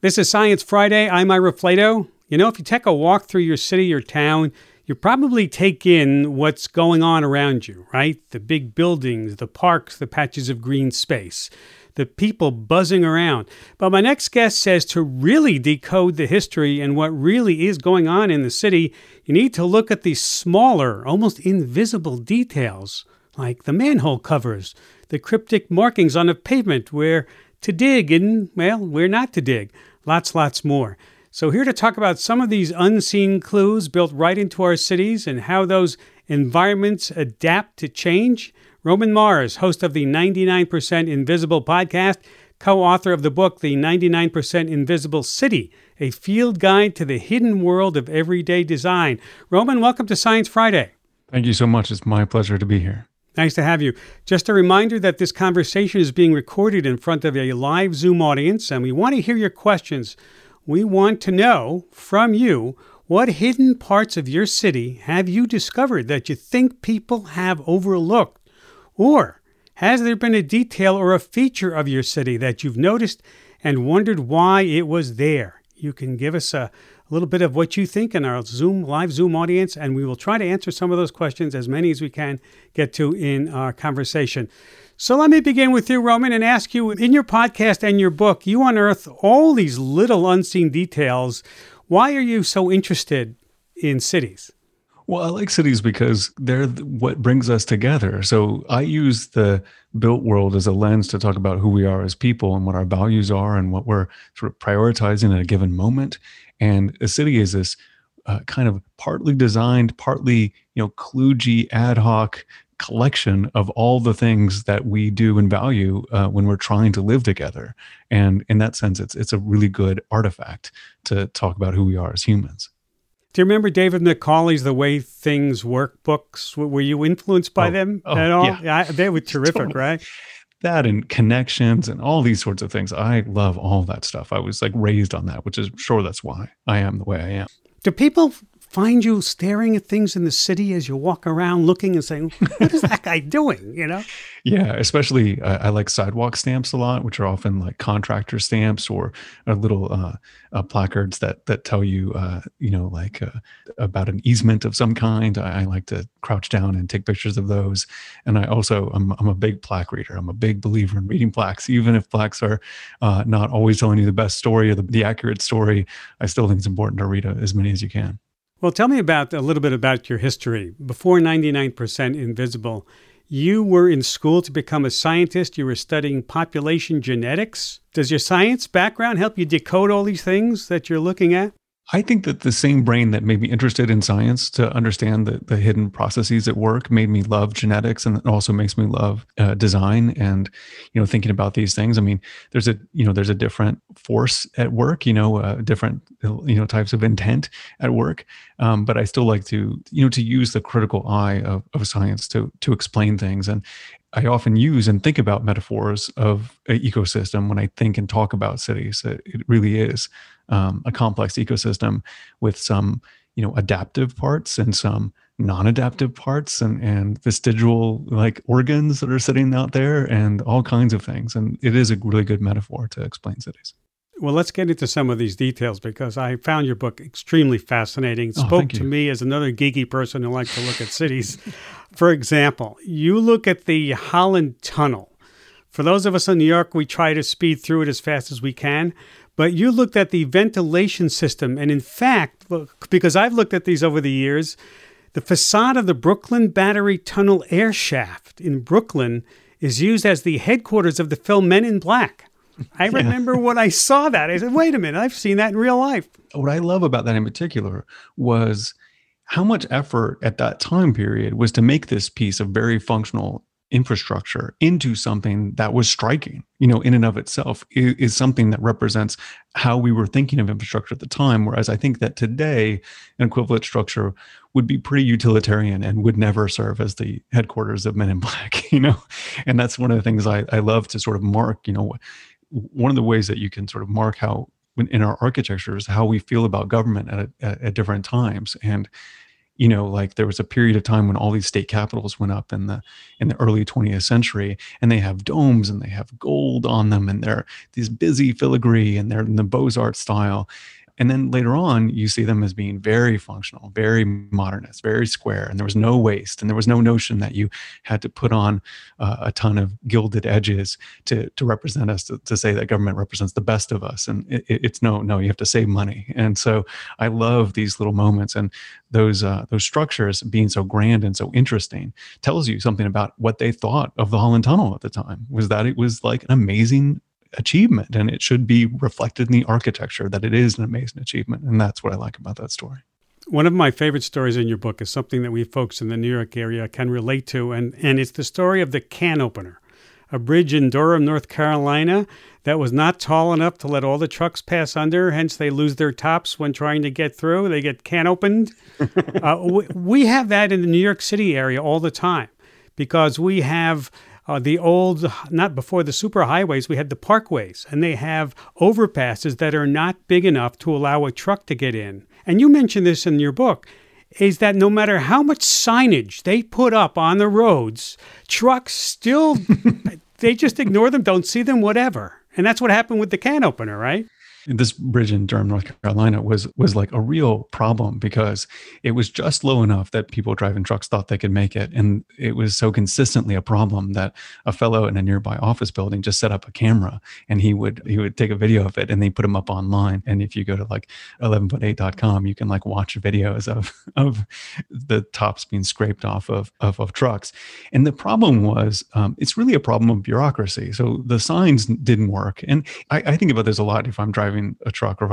This is Science Friday. I'm Ira Flato. You know, if you take a walk through your city or town, you probably take in what's going on around you, right? The big buildings, the parks, the patches of green space, the people buzzing around. But my next guest says to really decode the history and what really is going on in the city, you need to look at these smaller, almost invisible details, like the manhole covers, the cryptic markings on a pavement where to dig and, well, where not to dig. Lots more. So here to talk about some of these unseen clues built right into our cities and how those environments adapt to change, Roman Mars, host of the 99% Invisible podcast, co-author of the book, The 99% Invisible City, a field guide to the hidden world of everyday design. Roman, welcome to Science Friday. Thank you so much. It's my pleasure to be here. Nice to have you. Just a reminder that this conversation is being recorded in front of a live Zoom audience, and we want to hear your questions. We want to know from you, what hidden parts of your city have you discovered that you think people have overlooked? Or has there been a detail or a feature of your city that you've noticed and wondered why it was there? You can give us a little bit of what you think in our live Zoom audience, and we will try to answer some of those questions, as many as we can get to in our conversation. So let me begin with you, Roman, and ask you, in your podcast and your book, you unearth all these little unseen details. Why are you so interested in cities? Well, I like cities because they're what brings us together. So I use the built world as a lens to talk about who we are as people and what our values are and what we're sort of prioritizing at a given moment. And a city is this kind of partly designed, partly, kludgy, ad hoc collection of all the things that we do and value when we're trying to live together. And in that sense, it's a really good artifact to talk about who we are as humans. Do you remember David Macaulay's The Way Things Work books? Were you influenced by them at all? Yeah. They were terrific, totally. Right? That and connections and all these sorts of things. I love all that stuff. I was raised on that, which is sure that's why I am the way I am. Do people find you staring at things in the city as you walk around looking and saying, what is that guy doing, Yeah, especially I like sidewalk stamps a lot, which are often like contractor stamps or little placards that tell you, about an easement of some kind. I like to crouch down and take pictures of those. And I'm a big plaque reader. I'm a big believer in reading plaques, even if plaques are not always telling you the best story or the accurate story. I still think it's important to read as many as you can. Well, tell me a little bit about your history. Before 99% Invisible, you were in school to become a scientist. You were studying population genetics. Does your science background help you decode all these things that you're looking at? I think that the same brain that made me interested in science to understand the hidden processes at work made me love genetics, and it also makes me love design and thinking about these things. I mean, there's a different force at work, different types of intent at work, but I still like to use the critical eye of science to explain things. And I often use and think about metaphors of an ecosystem when I think and talk about cities. It really is a complex ecosystem with some, adaptive parts and some non-adaptive parts and vestigial organs that are sitting out there and all kinds of things. And it is a really good metaphor to explain cities. Well, let's get into some of these details because I found your book extremely fascinating. It spoke to me as another geeky person who likes to look at cities. For example, you look at the Holland Tunnel. For those of us in New York, we try to speed through it as fast as we can. But you looked at the ventilation system. And in fact, because I've looked at these over the years, the facade of the Brooklyn Battery Tunnel air shaft in Brooklyn is used as the headquarters of the film Men in Black. I remember when I saw that, I said, wait a minute, I've seen that in real life. What I love about that in particular was how much effort at that time period was to make this piece of very functional infrastructure into something that was striking, in and of itself is something that represents how we were thinking of infrastructure at the time. Whereas I think that today an equivalent structure would be pretty utilitarian and would never serve as the headquarters of Men in Black, and that's one of the things I love to sort of mark, one of the ways that you can sort of mark how in our architecture is how we feel about government at different times. And like there was a period of time when all these state capitals went up in the early 20th century, and they have domes and they have gold on them, and they're these busy filigree, and they're in the Beaux-Arts style. And then later on, you see them as being very functional, very modernist, very square, and there was no waste, and there was no notion that you had to put on a ton of gilded edges to represent us, to say that government represents the best of us. And it's no, you have to save money. And so I love these little moments, and those structures being so grand and so interesting tells you something about what they thought of the Holland Tunnel at the time. Was that it was like an amazing achievement, and it should be reflected in the architecture that it is an amazing achievement. And that's what I like about that story. One of my favorite stories in your book is something that we folks in the New York area can relate to, and it's the story of the can opener, a bridge in Durham, North Carolina that was not tall enough to let all the trucks pass under, hence they lose their tops when trying to get through. They get can opened. We have that in the New York City area all the time, because we have the old, not before the superhighways, we had the parkways, and they have overpasses that are not big enough to allow a truck to get in. And you mentioned this in your book, is that no matter how much signage they put up on the roads, trucks still, they just ignore them, don't see them, whatever. And that's what happened with the can opener, right? This bridge in Durham, North Carolina was like a real problem, because it was just low enough that people driving trucks thought they could make it. And it was so consistently a problem that a fellow in a nearby office building just set up a camera, and he would take a video of it, and they put them up online. And if you go to like 11foot8.com, you can like watch videos of the tops being scraped off of trucks. And the problem was, it's really a problem of bureaucracy. So the signs didn't work. And I think about this a lot if I'm driving a truck, or if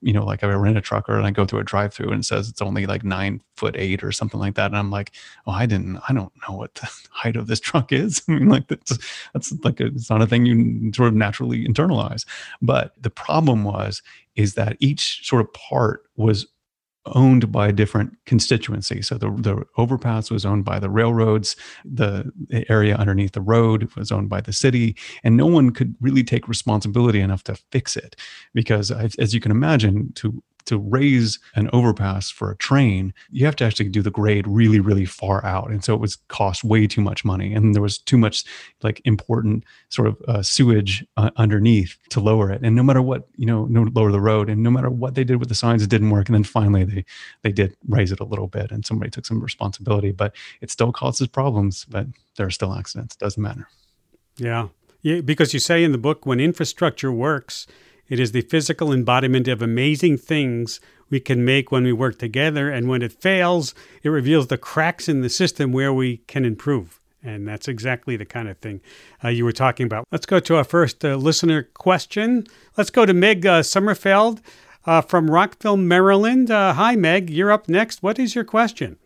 I rent a truck, or I go through a drive-through and it says it's only like 9'8" or something like that, and I'm like, I don't know what the height of this truck is. I mean, like that's like it's not a thing you sort of naturally internalize. But the problem is that each sort of part was owned by a different constituency. So the overpass was owned by the railroads, the area underneath the road was owned by the city, and no one could really take responsibility enough to fix it. Because as you can imagine, to raise an overpass for a train, you have to actually do the grade really, really far out. And so it was cost way too much money. And there was too much like important sort of sewage underneath to lower it. And no matter what, lower the road, and no matter what they did with the signs, it didn't work. And then finally they did raise it a little bit, and somebody took some responsibility, but it still causes problems, but there are still accidents. It doesn't matter. Yeah, because you say in the book, when infrastructure works, it is the physical embodiment of amazing things we can make when we work together. And when it fails, it reveals the cracks in the system where we can improve. And that's exactly the kind of thing you were talking about. Let's go to our first listener question. Let's go to Meg Sommerfeld from Rockville, Maryland. Hi, Meg. You're up next. What is your question?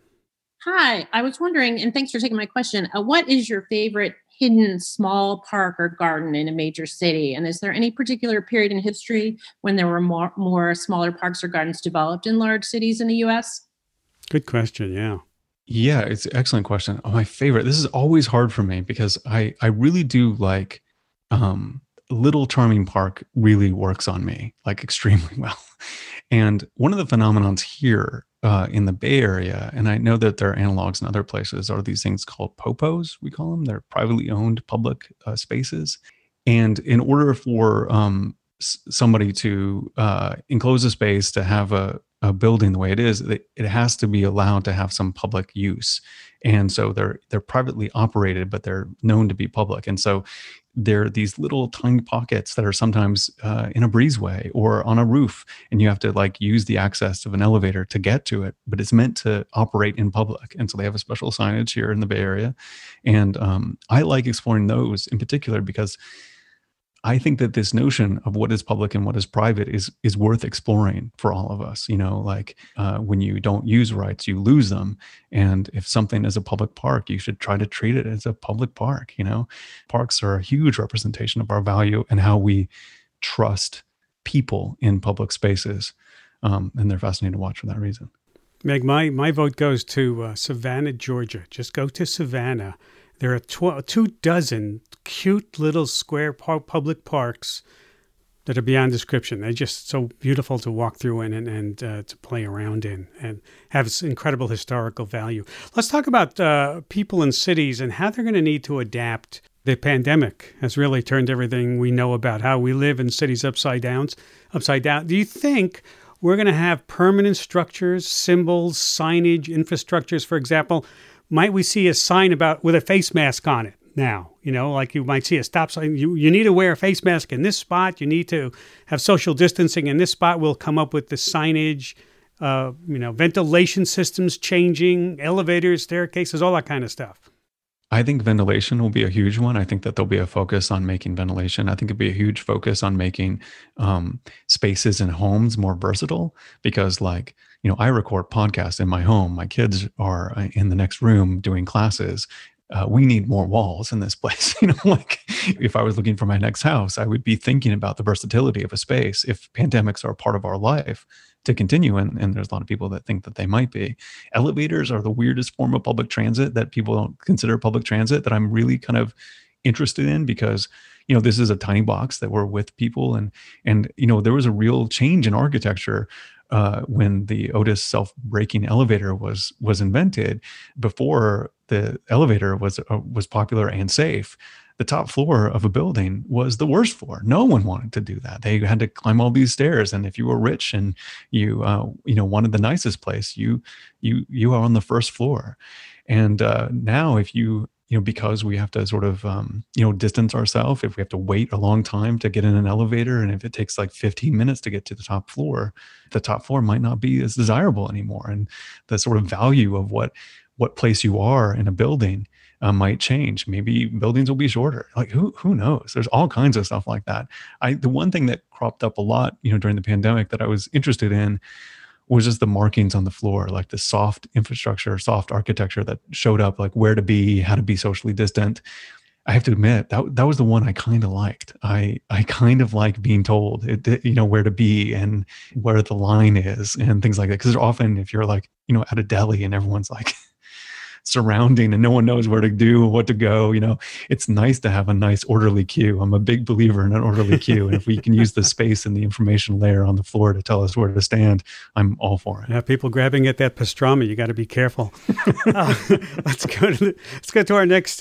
Hi. I was wondering, and thanks for taking my question, what is your favorite hidden small park or garden in a major city? And is there any particular period in history when there were more smaller parks or gardens developed in large cities in the U.S.? Good question, yeah. Yeah, it's an excellent question. My favorite, this is always hard for me, because I really do like Little Charming Park really works on me, like extremely well. And one of the phenomenons here in the Bay Area, and I know that there are analogs in other places, are these things called POPOs, we call them. They're privately owned public spaces. And in order for somebody to enclose a space to have a building the way it is, it has to be allowed to have some public use. And so they're privately operated, but they're known to be public. And so they're these little tiny pockets that are sometimes in a breezeway or on a roof, and you have to like use the access of an elevator to get to it, but it's meant to operate in public. And so they have a special signage here in the Bay Area. And I like exploring those in particular, because I think that this notion of what is public and what is private is worth exploring for all of us. When you don't use rights, you lose them. And if something is a public park, you should try to treat it as a public park. Parks are a huge representation of our value and how we trust people in public spaces. And they're fascinating to watch for that reason. Meg, my vote goes to Savannah, Georgia. Just go to Savannah. There are 24 cute little square public parks that are beyond description. They're just so beautiful to walk through and to play around in and have this incredible historical value. Let's talk about people in cities and how they're going to need to adapt. The pandemic has really turned everything we know about how we live in cities upside down. Do you think we're going to have permanent structures, symbols, signage, infrastructures, for example? Might we see a sign with a face mask on it now? Like you might see a stop sign. You need to wear a face mask in this spot. You need to have social distancing in this spot. We'll come up with the signage, ventilation systems changing, elevators, staircases, all that kind of stuff. I think ventilation will be a huge one. I think that there'll be a focus on making ventilation. I think it'll be a huge focus on making spaces in homes more versatile because I record podcasts in my home. My kids are in the next room doing classes. We need more walls in this place. If I was looking for my next house, I would be thinking about the versatility of a space if pandemics are a part of our life to continue. And there's a lot of people that think that they might be. Elevators are the weirdest form of public transit that people don't consider public transit that I'm really kind of interested in because, this is a tiny box that we're with people. And there was a real change in architecture when the Otis self-braking elevator was invented. Before the elevator was popular and safe, the top floor of a building was the worst floor. No one wanted to do that. They had to climb all these stairs, and if you were rich and you wanted the nicest place, you are on the first floor. And now, if because we have to sort of distance ourselves, if we have to wait a long time to get in an elevator, and if it takes like 15 minutes to get to the top floor might not be as desirable anymore, and the sort of value of what place you are in a building might change. Maybe buildings will be shorter. Like who knows? There's all kinds of stuff like that. The one thing that cropped up a lot, during the pandemic that I was interested in was just the markings on the floor, like the soft infrastructure, soft architecture that showed up, like where to be, how to be socially distant. I have to admit that was the one I kind of liked. I kind of like being told, where to be and where the line is and things like that. Because often if you're like, at a deli and everyone's like surrounding and no one knows where to do, what to go, it's nice to have a nice orderly queue. I'm a big believer in an orderly queue. And if we can use the space and the information layer on the floor to tell us where to stand, I'm all for it. Yeah, people grabbing at that pastrami, you got to be careful. Let's go to our next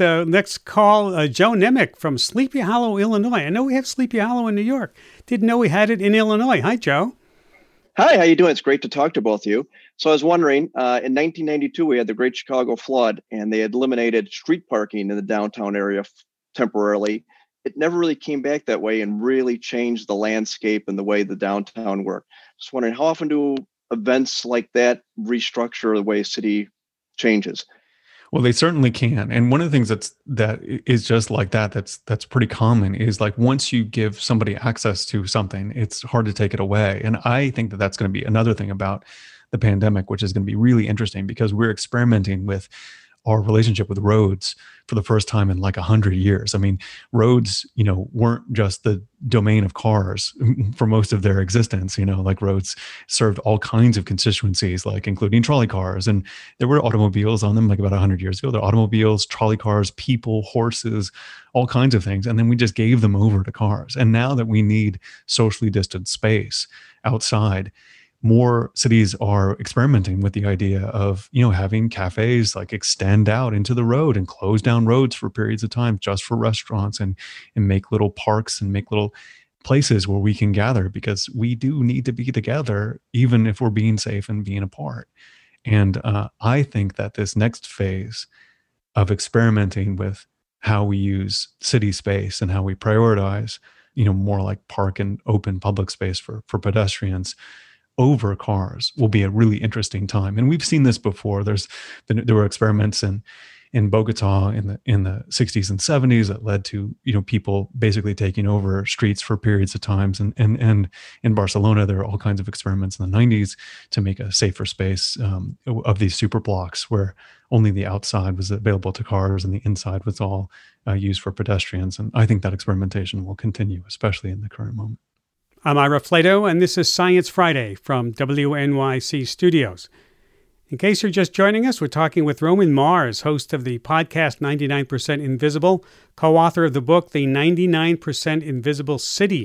call. Joe Nemec from Sleepy Hollow, Illinois. I know we have Sleepy Hollow in New York. Didn't know we had it in Illinois. Hi, Joe. Hi, how you doing? It's great to talk to both of you. So I was wondering, in 1992, we had the Great Chicago Flood, and they had eliminated street parking in the downtown area temporarily. It never really came back that way and really changed the landscape and the way the downtown worked. Just wondering, how often do events like that restructure the way a city changes? Well, they certainly can. And one of the things that is just like that's pretty common is like once you give somebody access to something, it's hard to take it away. And I think that that's going to be another thing about the pandemic, which is going to be really interesting because we're experimenting with our relationship with roads for the first time in like 100 years. I mean, roads, weren't just the domain of cars for most of their existence. Like roads served all kinds of constituencies, like including trolley cars. And there were automobiles on them like about 100 years ago. There were automobiles, trolley cars, people, horses, all kinds of things. And then we just gave them over to cars. And now that we need socially distant space outside, more cities are experimenting with the idea of, having cafes like extend out into the road and close down roads for periods of time just for restaurants and make little parks and make little places where we can gather because we do need to be together, even if we're being safe and being apart. And I think that this next phase of experimenting with how we use city space and how we prioritize, more like park and open public space for pedestrians over cars will be a really interesting time. And we've seen this before. There were experiments in Bogota in the 60s and 70s that led to, people basically taking over streets for periods of times. And in Barcelona, there are all kinds of experiments in the 90s to make a safer space of these super blocks where only the outside was available to cars and the inside was all used for pedestrians. And I think that experimentation will continue, especially in the current moment. I'm Ira Flato, and this is Science Friday from WNYC Studios. In case you're just joining us, we're talking with Roman Mars, host of the podcast 99% Invisible, co-author of the book, The 99% Invisible City,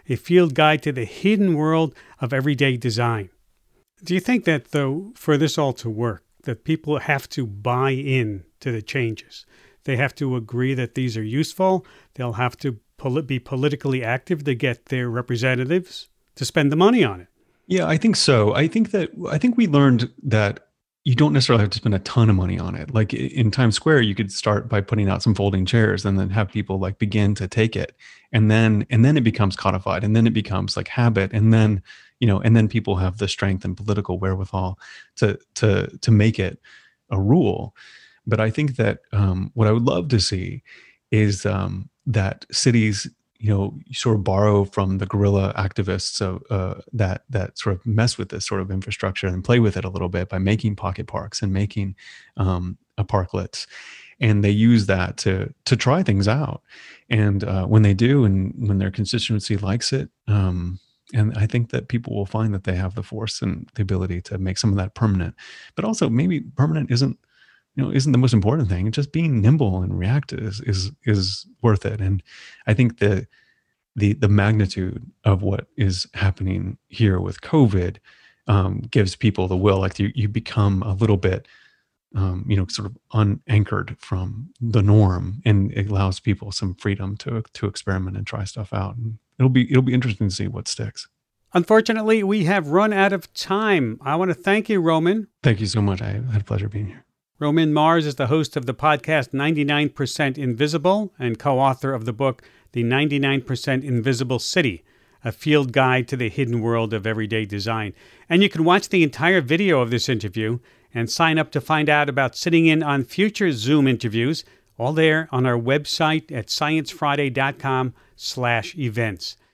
a field guide to the hidden world of everyday design. Do you think that, though, for this all to work, that people have to buy in to the changes? They have to agree that these are useful. They'll have to be politically active to get their representatives to spend the money on it. Yeah, I think so. I think we learned that you don't necessarily have to spend a ton of money on it. Like in Times Square, you could start by putting out some folding chairs and then have people like begin to take it. And then it becomes codified, and then it becomes like habit. And then, and then people have the strength and political wherewithal to make it a rule. But I think that what I would love to see is that cities, sort of borrow from the guerrilla activists that sort of mess with this sort of infrastructure and play with it a little bit by making pocket parks and making parklets. And they use that to try things out. And when they do, and when their constituency likes it, and I think that people will find that they have the force and the ability to make some of that permanent. But also maybe permanent isn't the most important thing. Just being nimble and reactive is worth it. And I think the magnitude of what is happening here with COVID gives people the will. Like you become a little bit, sort of unanchored from the norm, and it allows people some freedom to experiment and try stuff out. And it'll be interesting to see what sticks. Unfortunately, we have run out of time. I want to thank you, Roman. Thank you so much. I had a pleasure being here. Roman Mars is the host of the podcast 99% Invisible and co-author of the book The 99% Invisible City, a field guide to the hidden world of everyday design. And you can watch the entire video of this interview and sign up to find out about sitting in on future Zoom interviews, all there on our website at sciencefriday.com/events.